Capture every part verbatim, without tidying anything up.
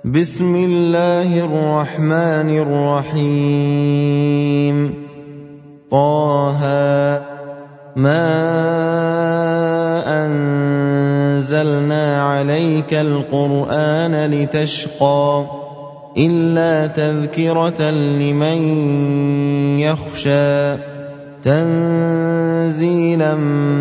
بسم الله الرحمن الرحيم طه ما أنزلنا عليك القرآن لتشقى إلا تذكرة لمن يخشى تنزيلا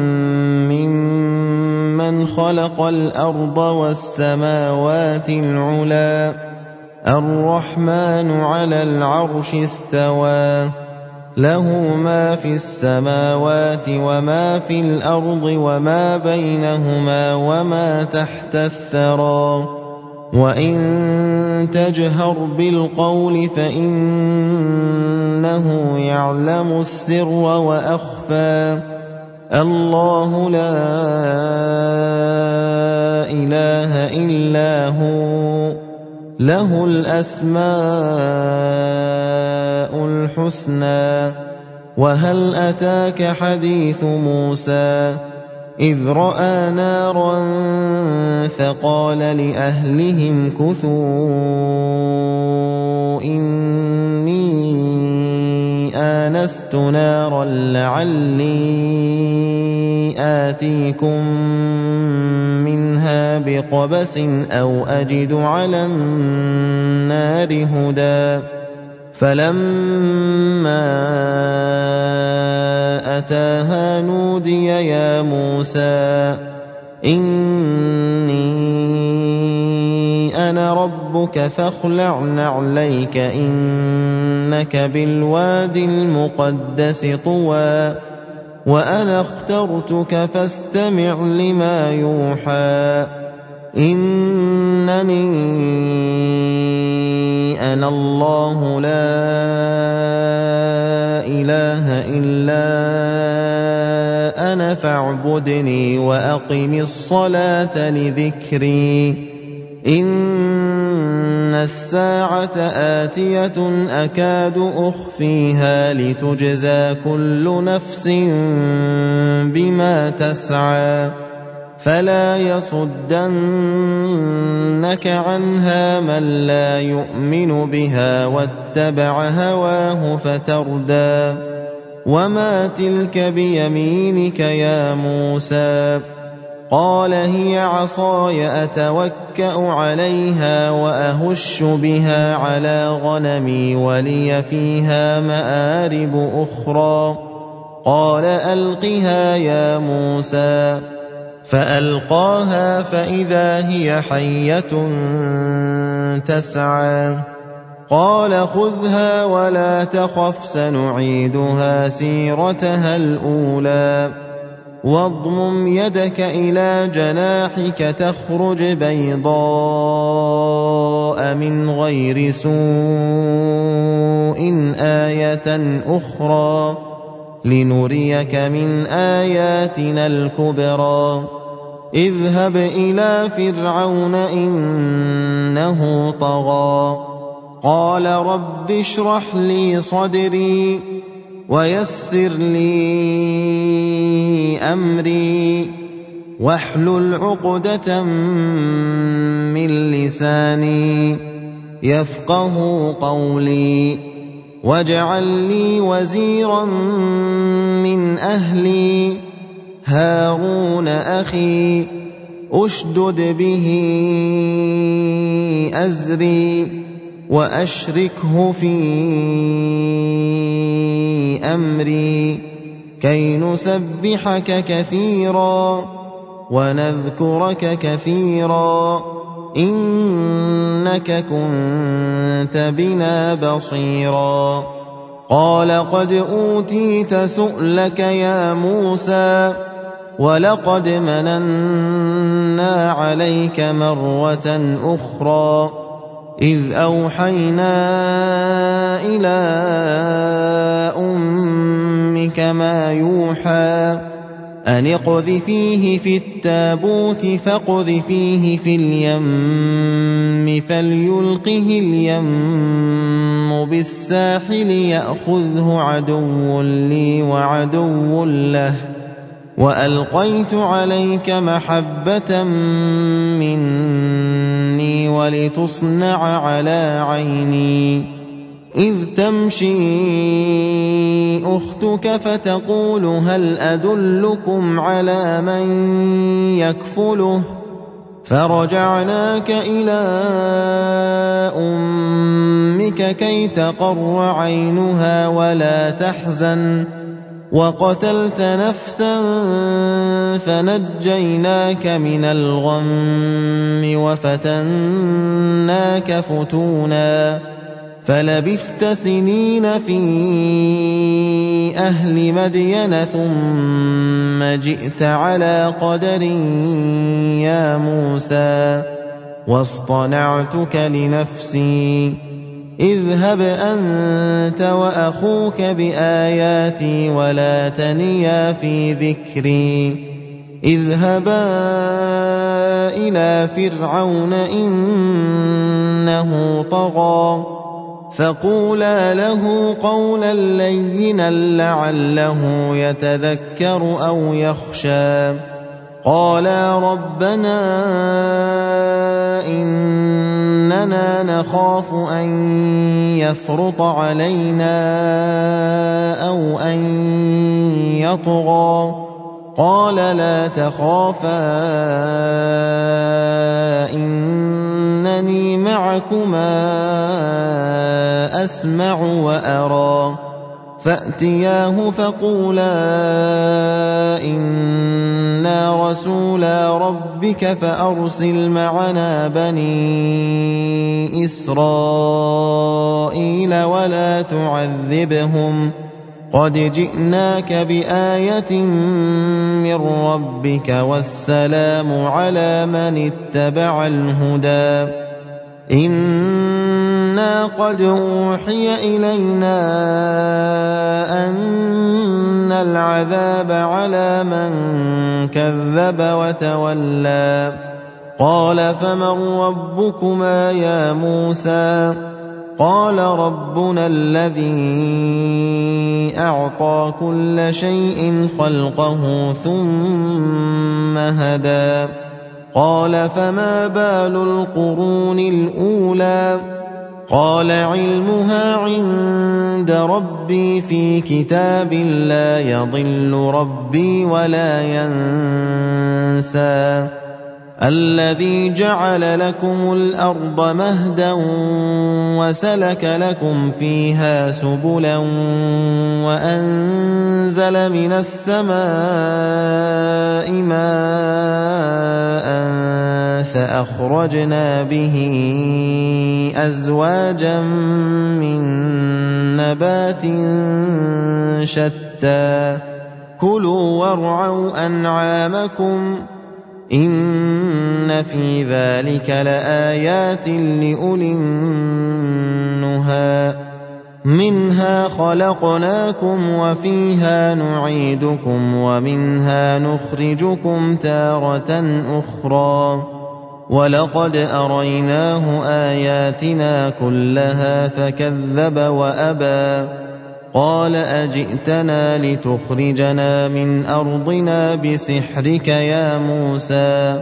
ممن خلق الأرض والسماوات العلى الرحمن على العرش استوى له ما في السماوات وما في الأرض وما بينهما وما تحت الثرى وإن تجهر بالقول فإنه يعلم السر وأخفى الله لا إله إلا هو له الأسماء الحسنى وهل أتاك حديث موسى إذ رأى نارا فقال لأهلهم كثوا إني آنست نارا لعلي آتيكم منها بقبس أو أجد على النار هدى فلما أتاها نودي يا موسى إني أنا ربك فاخلع نعليك إنك بالواد المقدس طوى وأنا اخترتك فاستمع لما يوحى إنني أنا الله لا إله إلا أنا فاعبدني وأقم الصلاة لذكري إن الساعة آتية أكاد أخفيها لتجزى كل نفس بما تسعى فلا يصدنك عنها من لا يؤمن بها واتبع هواه فتردى وما تلك بيمينك يا موسى قال هي عصاي أتوكأ عليها وأهش بها على غنمي ولي فيها مآرب أخرى قال ألقها يا موسى فألقاها فإذا هي حية تسعى قال خذها ولا تخف سنعيدها سيرتها الأولى واضمم يدك إلى جناحك تخرج بيضاء من غير سوء آية أخرى لنريك من آياتنا الكبرى اذهب إلى فرعون إنه طغى قال رب اشرح لي صدري ويسر لي أمري واحلل عقدة من لساني يفقه قولي واجعل لي وزيرا من أهلي هارون أخي أشدد به أزري وأشركه في أمري كي نسبحك كثيرا ونذكرك كثيرا إنك كنت بنا بصيرا قال قد أوتيت سؤلك يا موسى ولقد مننا عليك مرة أخرى إذ أوحينا إلى أمك ما يوحى أن اقذفيه في التابوت فاقذفيه في اليم فليلقه اليم بالساحل يأخذه عدو لي وعدو له وألقيت عليك محبة مني ولتصنع على عيني إذ تمشي أختك فتقول هل أدلكم على من يكفله فرجعناك إلى أمك كي تقر عينها ولا تحزن وقتلت نفسا فنجيناك من الغم وفتناك فتونا فلبثت سنين في أهل مدين ثم جئت على قدر يا موسى واصطنعتك لنفسي اذهب أنت وأخوك بآياتي ولا تنيا في ذكري اذهبا إلى فرعون إنه طغى فقولا له قولا لينا لعله يتذكر أو يخشى قالا ربنا إننا نخاف أن يفرط علينا أو أن يطغى قال لا تخافا إنني معكما أسمع وأرى فأتياه فقولا إنا رسولا ربك فأرسل معنا بني إسرائيل ولا تعذبهم قد جئناك بآية من ربك والسلام على من اتبع الهدى إنا قد أوحي إلينا أن العذاب على من كذب وتولى قال فمن ربكما يا موسى قال ربنا الذي أعطى كل شيء خلقه ثم هدى قال فما بال القرون الأولى قال علمها عند ربي في كتاب لا يضل ربي ولا ينسى الذي جعل لكم الأرض مهدا وسلك لكم فيها سبلا وأنزل من السماء ماء فأخرجنا به أزواجا من نبات شتى كلوا وارعوا أنعامكم إن في ذلك لآيات لأولي النهى منها خلقناكم وفيها نعيدكم ومنها نخرجكم تارة أخرى ولقد أريناه آياتنا كلها فكذب وأبى قال أجئتنا لتخرجنا من أرضنا بسحرك يا موسى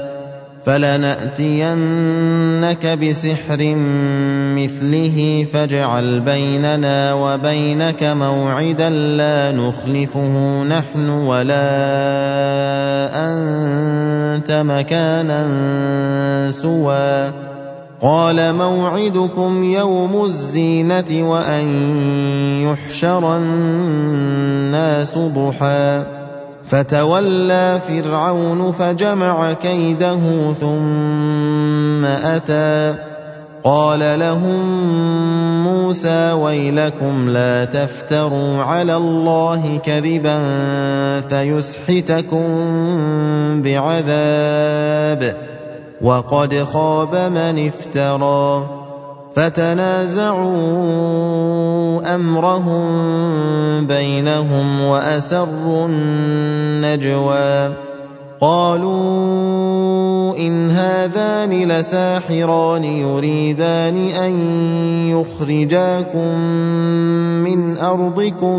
فلنأتينك بسحر مثله فاجعل بيننا وبينك موعدا لا نخلفه نحن ولا أنت مكانا سوى قال موعدكم يوم الزينة وأن يحشر الناس ضحى فتولى فرعون فجمع كيده ثم أتى قال لهم موسى ويلكم لا تفتروا على الله كذبا فيسحتكم بعذاب وقد خاب من افترى فتنازعوا أمرهم بينهم وأسروا النجوى قالوا إن هذان لساحران يريدان أن يخرجاكم من أرضكم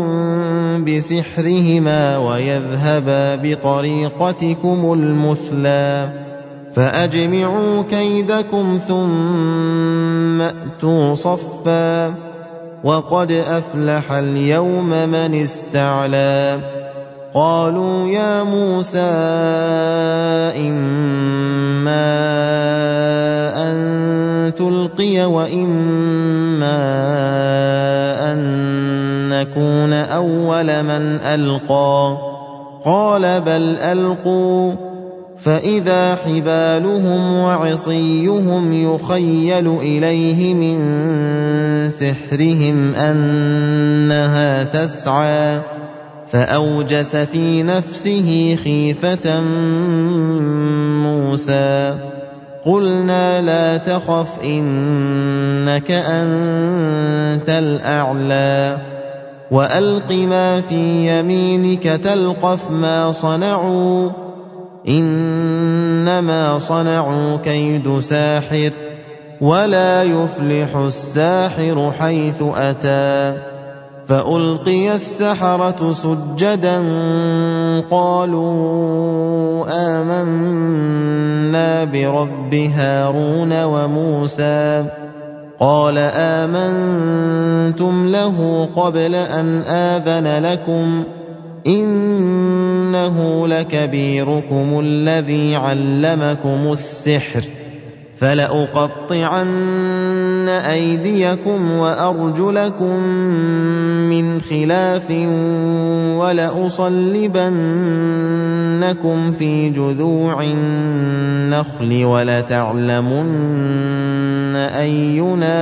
بسحرهما ويذهبا بطريقتكم المثلى فأجمعوا كيدكم ثم أتوا صفا وقد أفلح اليوم من استعلى قالوا يا موسى إما أن تلقي وإما أن نكون أول من ألقى قال بل ألقوا فإذا حبالهم وعصيهم يخيل إليه من سحرهم أنها تسعى فأوجس في نفسه خيفة موسى قلنا لا تخف إنك أنت الأعلى وألق ما في يمينك تلقف ما صنعوا إنما صنعوا كيد ساحر ولا يفلح الساحر حيث أتى فألقي السحرة سجدا قالوا آمنا برب هارون وموسى قال آمنتم له قبل أن آذن لكم إنه لكبيركم الذي علمكم السحر فلأقطعن أيديكم وأرجلكم من خلاف ولأصلبنكم في جذوع النخل ولتعلمن أينا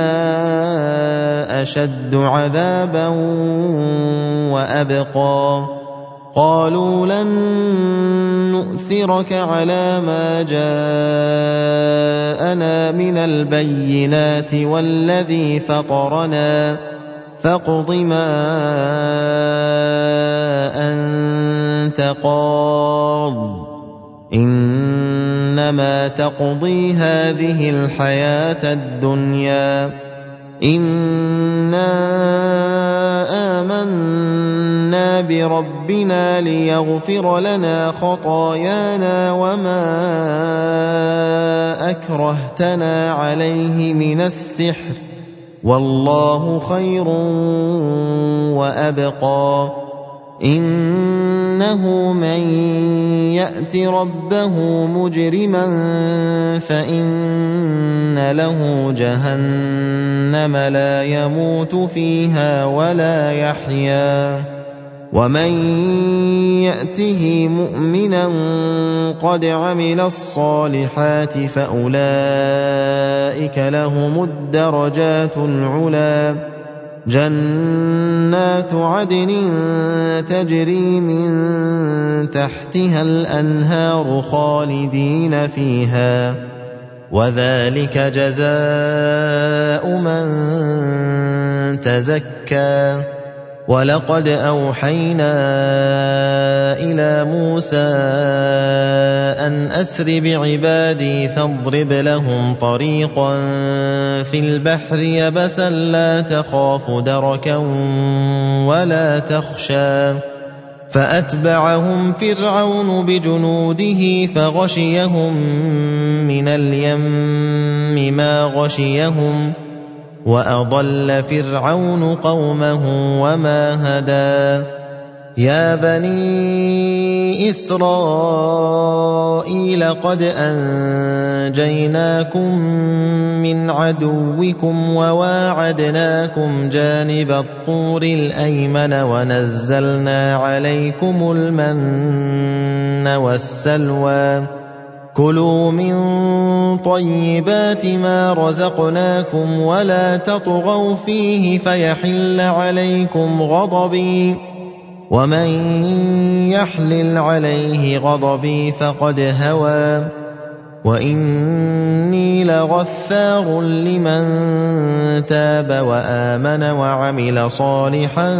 أشد عذابا وأبقى قالوا لن نؤثرك على ما جاءنا من البينات والذي فطرنا فاقض ما أنت قاض إنما تقضي هذه الحياة الدنيا إنا آمنا بربنا ليغفر لنا خطايانا وما أكرهتنا عليه من السحر والله خير وأبقى إنه من يأت ربه مجرما فإن له جهنم لا يموت فيها ولا يحيا ومن يأته مؤمنا قد عمل الصالحات فأولئك لهم الدرجات العلى جنات عدن تجري من تحتها الأنهار خالدين فيها وذلك جزاء من تزكى ولقد أوحينا إلى موسى أن أسر بعبادي فاضرب لهم طريقا في البحر يبسا لا تخاف دركا ولا تخشى فأتبعهم فرعون بجنوده فغشيهم من اليم ما غشيهم وأضل فرعون قومه وما هدى يا بني إسرائيل قد أنجيناكم من عدوكم وواعدناكم جانب الطور الأيمن ونزلنا عليكم المن والسلوى كلوا من طيبات ما رزقناكم ولا تطغوا فيه فيحل عليكم غضبي ومن يحلل عليه غضبي فقد هوى وإني لغفار لمن تاب وآمن وعمل صالحا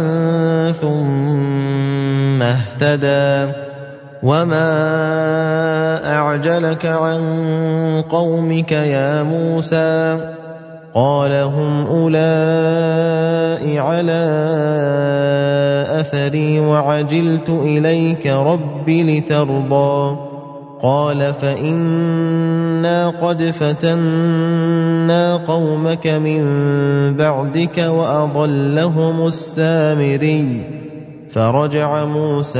ثم اهتدى وما أعجلك عن قومك يا موسى قال هم أولئك على أثري وعجلت إليك رب لترضى قال فإنا قد فتنا قومك من بعدك وأضلهم السامري فرجع موسى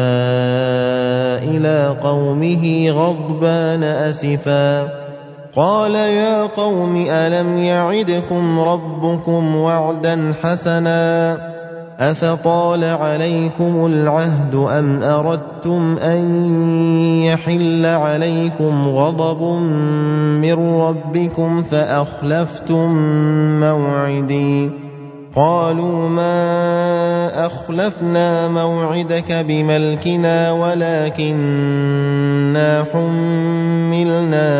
إلى قومه غضبان أسفا قال يا قوم ألم يعدكم ربكم وعدا حسنا أفطال عليكم العهد أم أردتم أن يحل عليكم غضب من ربكم فأخلفتم موعدي قالوا ما أخلفنا موعدك بملكنا ولكننا حملنا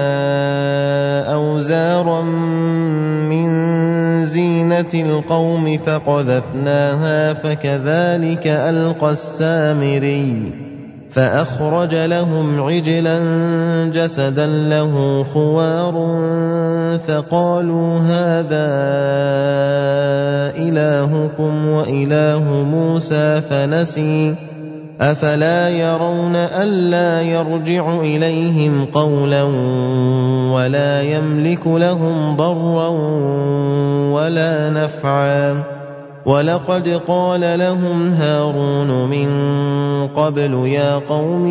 أوزارا من زينة القوم فقذفناها فكذلك ألقى السامري فأخرج لهم عجلا جسدا له خوار فقالوا هذا إلهكم وإله موسى فنسي أفلا يرون ألا يرجع إليهم قولا ولا يملك لهم ضرا ولا نفعا ولقد قال لهم هارون من قبل يا قوم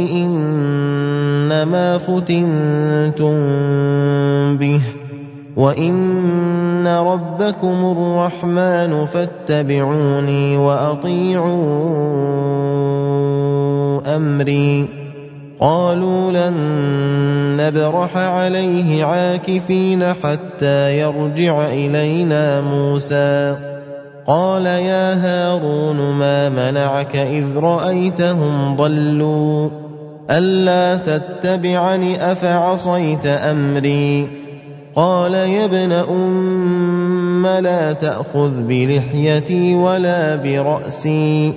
إنما فتنتم به وإن ربكم الرحمن فاتبعوني وأطيعوا أمري قالوا لن نبرح عليه عاكفين حتى يرجع إلينا موسى قال يا هارون ما منعك إذ رأيتهم ضلوا ألا تتبعني أفعصيت أمري قال يا ابن أم لا تأخذ بلحيتي ولا برأسي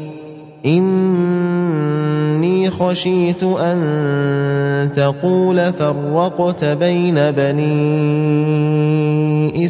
إني خشيت أن تقول فرقت بين بني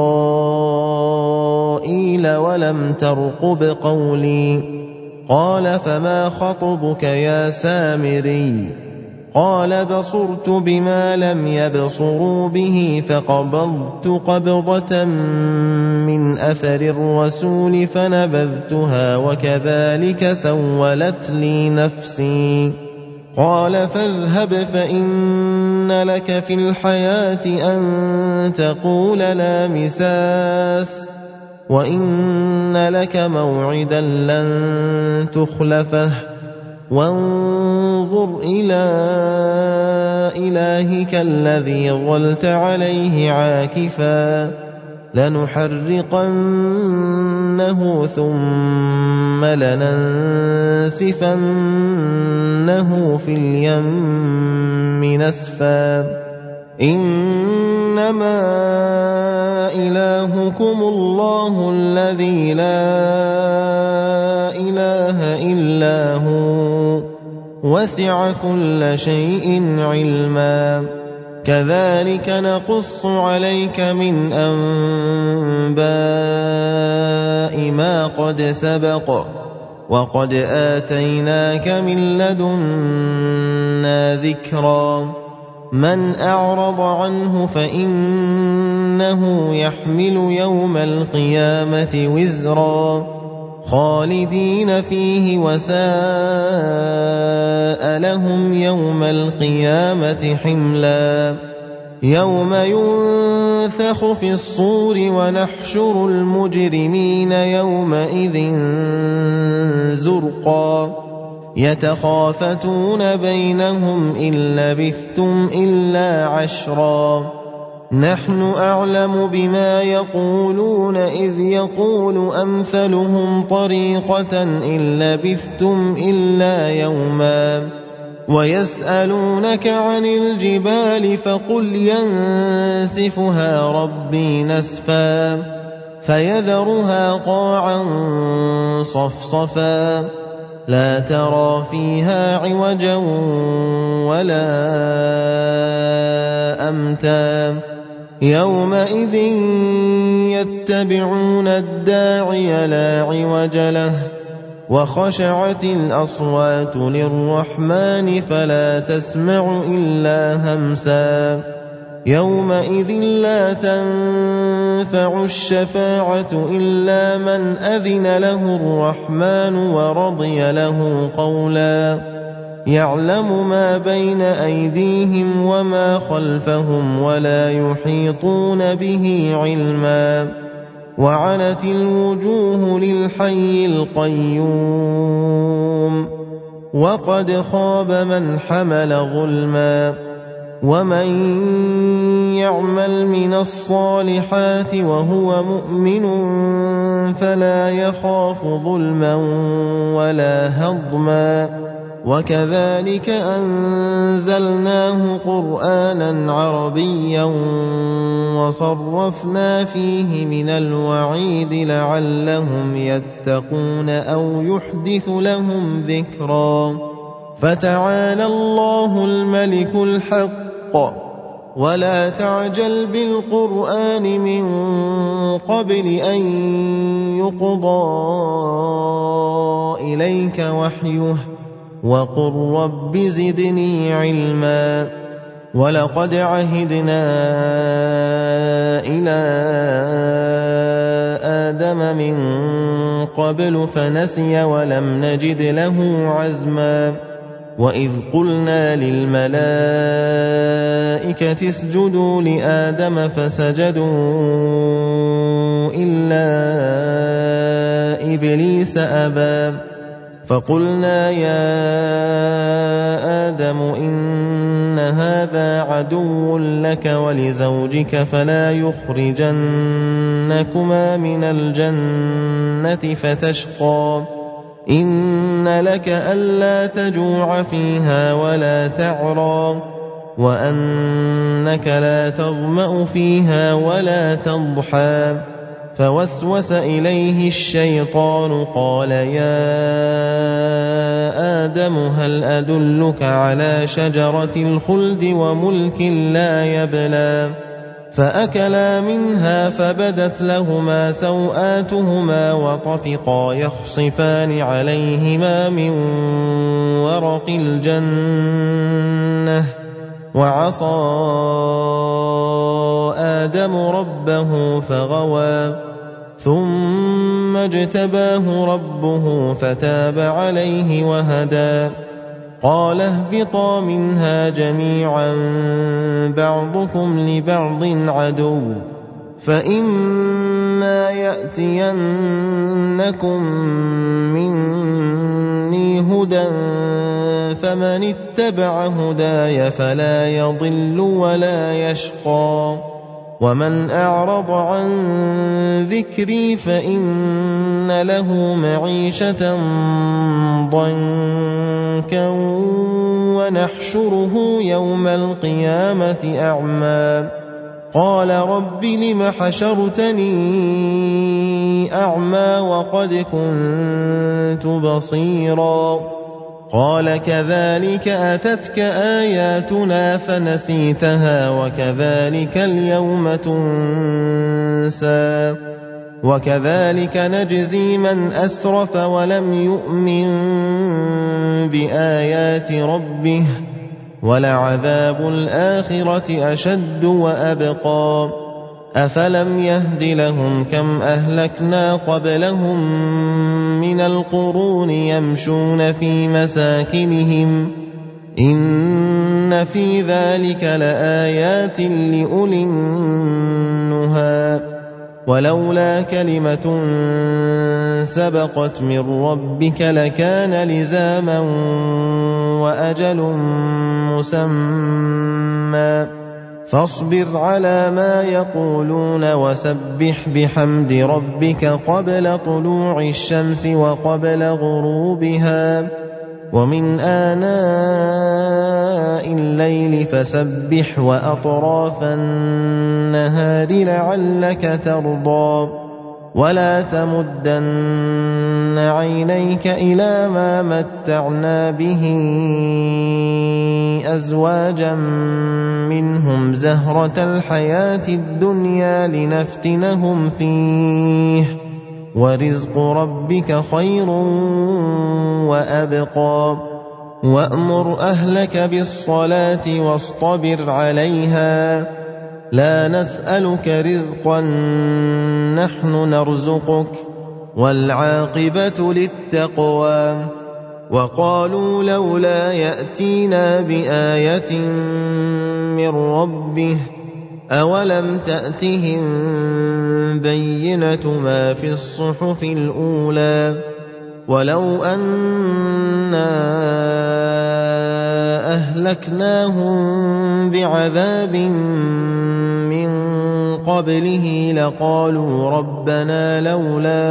إسرائيل ولم ترقب قولي قال فما خطبك يا سامري قال بصرت بما لم يبصروا به فقبضت قبضة من أثر الرسول فنبذتها وكذلك سولت لي نفسي قال فاذهب فإن لك في الحياة أن تقول لا مساس وإن لك موعدا لن تخلفه وانظر إلى إلهك الذي ظلت عليه عاكفا لنحرقنه ثم لننسفنه في اليم نسفا إنما إلهكم الله الذي لا إله إلا هو وسع كل شيء علما كذلك نقص عليك من أنباء ما قد سبق وقد آتيناك من لدنا ذكرا من أعرض عنه فإنه يحمل يوم القيامة وزرا خالدين فيه وساء لهم يوم القيامة حملا يوم ينفخ في الصور ونحشر المجرمين يومئذ زرقا يتخافتون بينهم إن لبثتم إلا عشرا نحن أعلم بما يقولون إذ يقول أمثلهم طريقة إن لبثتم إلا يوما ويسألونك عن الجبال فقل ينسفها ربي نسفا فيذرها قاعا صفصفا لا ترى فيها عوجا ولا أمتا يومئذ يتبعون الداعي لا عوج له وخشعت الأصوات للرحمن فلا تسمع إلا همسا يومئذ لا تنفع الشفاعة إلا من أذن له الرحمن ورضي له قولا يعلم ما بين أيديهم وما خلفهم ولا يحيطون به علما وعنت الوجوه للحي القيوم وقد خاب من حمل ظلما ومن يعمل من الصالحات وهو مؤمن فلا يخاف ظلما ولا هضما وكذلك أنزلناه قرآنا عربيا وصرفنا فيه من الوعيد لعلهم يتقون أو يحدث لهم ذكرا فتعالى الله الملك الحق ولا تعجل بالقرآن من قبل أن يقضى إليك وحيه وقل رب زدني علما ولقد عهدنا إلى آدم من قبل فنسي ولم نجد له عزما وإذ قلنا للملائكة اسجدوا لآدم فسجدوا إلا إبليس أبى فقلنا يا آدم إن هذا عدو لك ولزوجك فلا يخرجنكما من الجنة فتشقى إن لك ألا تجوع فيها ولا تعرى وأنك لا تظمأ فيها ولا تضحى فوسوس إليه الشيطان قال يا آدم هل أدلك على شجرة الخلد وملك لا يبلى فأكلا منها فبدت لهما سوآتهما وطفقا يخصفان عليهما من ورق الجنة وعصى آدم ربه فغوى ثم اجتباه ربه فتاب عليه وهدى قال اهبطا منها جميعا بعضكم لبعض عدو فإما يأتينكم مني هدى فمن اتبع هداي فلا يضل ولا يشقى ومن أعرض عن ذكري فإن له معيشة ضنكا ونحشره يوم القيامة أعمى قال رب لم حشرتني أعمى وقد كنت بصيرا قال كذلك أتتك آياتنا فنسيتها وكذلك اليوم تنسى وكذلك نجزي من أسرف ولم يؤمن بآيات ربه ولعذاب الآخرة أشد وأبقى أفلم يهد لهم كم أهلكنا قبلهم من القرون يمشون في مساكنهم إن في ذلك لآيات لأولي النهى ولولا كلمة سبقت من ربك لكان لزاما وأجل مسمى فاصبر على ما يقولون وسبح بحمد ربك قبل طلوع الشمس وقبل غروبها ومن آناء الليل فسبح وأطراف النهار لعلك ترضى ولا تمدن عينيك إلى ما متعنا به أزواجا منهم زهرة الحياة الدنيا لنفتنهم فيه ورزق ربك خير وأبقى وأمر أهلك بالصلاة واصطبر عليها لا نسألك رزقا نحن نرزقك والعاقبة للتقوى وقالوا لولا يأتينا بآية من ربه أولم تأتهم بينة ما في الصحف الأولى ولو أنا أهلكناهم بعذاب من قبله لقالوا ربنا لولا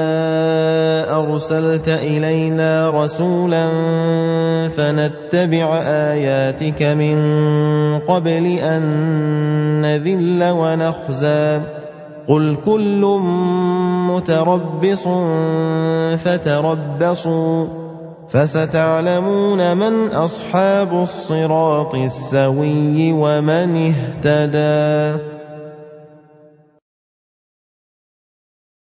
أرسلت إلينا رسولا فنتبع آياتك من قبل أن نذل ونخزى قل كل متربص فتربصوا فستعلمون من أصحاب الصراط السوي ومن اهتدى.